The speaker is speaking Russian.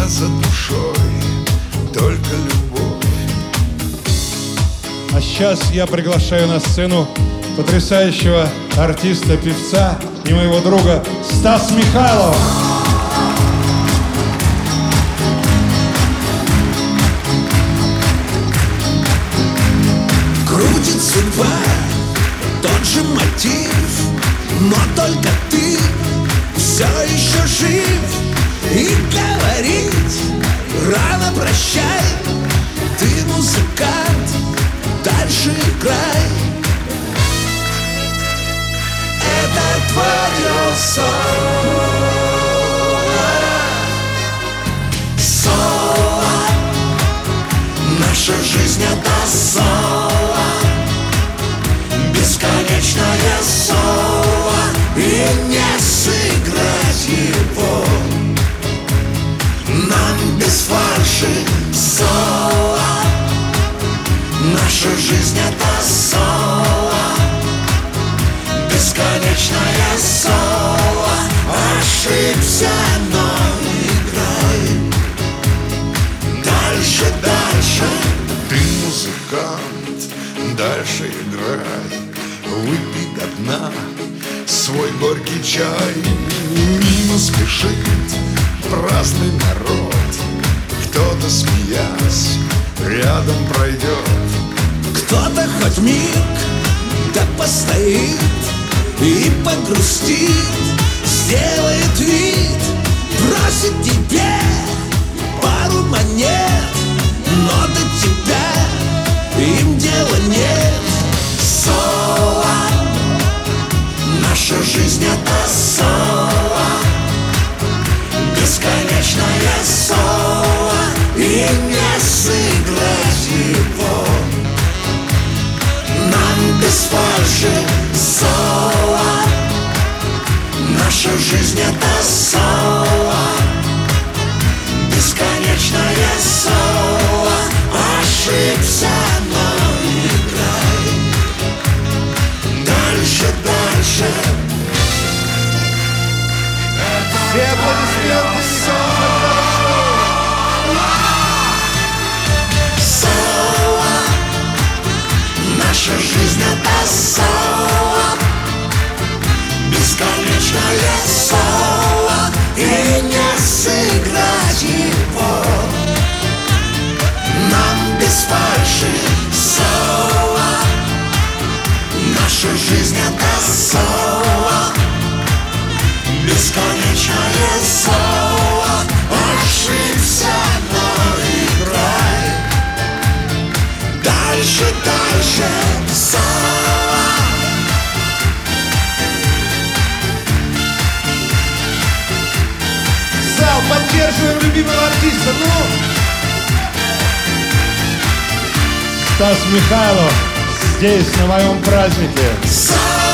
за душой только любовь. А сейчас я приглашаю на сцену потрясающего артиста, певца и моего друга Стас Михайлов. Крутит судьба тот же мотив, но только ты все еще жив. И говорить рано прощай, ты музыкант, дальше играй. Это твое соло, соло. Наша жизнь это соло, бесконечное соло, и не сыграть его нам без фальши. Соло. Наша жизнь это соло, бесконечное соло. Ошибся, но играй. Дальше, дальше. Ты музыкант, дальше играй. Выпей до дна свой горький чай. Мимо спешит праздный народ, кто-то, смеясь, рядом пройдет. Кто-то хоть миг да постоит и погрустит, сделает вид, бросит тебе пару монет, но до тебя им дела нет. Соло. Наша жизнь это соло, бесконечное соло, и не сыграть его нам без фальши. Соло. Наша жизнь это соло, бесконечное соло. Ошибся, но играй. Дальше, дальше. Все аплодисменты. Соло. Наша жизнь это соло, бесконечное соло, и не сыграть его нам без фальши. Соло. Наша жизнь это соло, бесконечное соло. Ошибся, но играй. Дальше, дальше. Соло. Зал, поддерживаем любимого артиста, ну! Стас Михайлов здесь, на моем празднике. Соло.